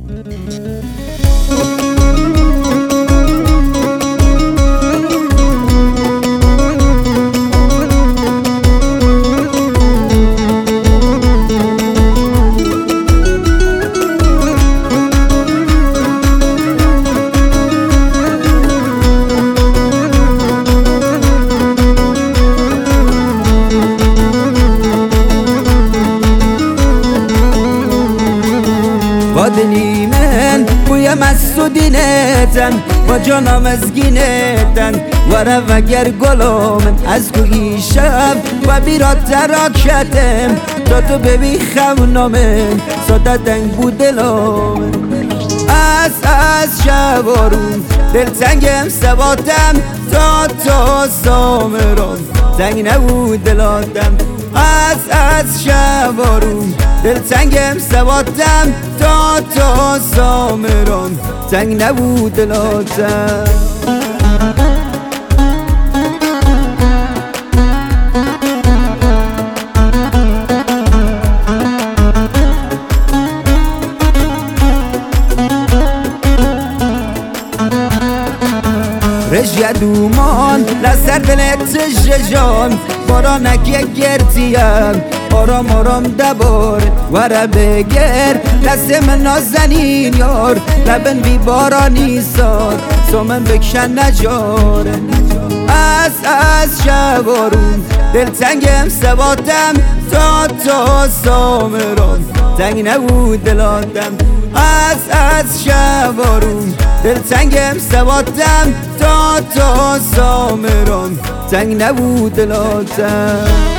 با دلی من بوی مسودینتن با جانم از گینتن وره وگر گلومن از کوی شب و بیرات تراکتم تا تو ببی خونامن ساده دنگ بود دلومن از شبارون دلتنگم سباتم تا سامرون تنگ نبود دلاتم از شبارون دلتنگم سباتم تا سامرون تنگ نبود دلاتم رژه دومان لسر دلت ججان بارانک یک گردیم آرام آرام دبار وره بگر دست من نازنین یار لبن بی بارانی ساد سومن بکشن نجاره از شبارون دلتنگم سباتم تا سامرون تنگ نبود دلاتم از شبارون دلتنگم سباتم تا سامرون تنگ نبود دلاتم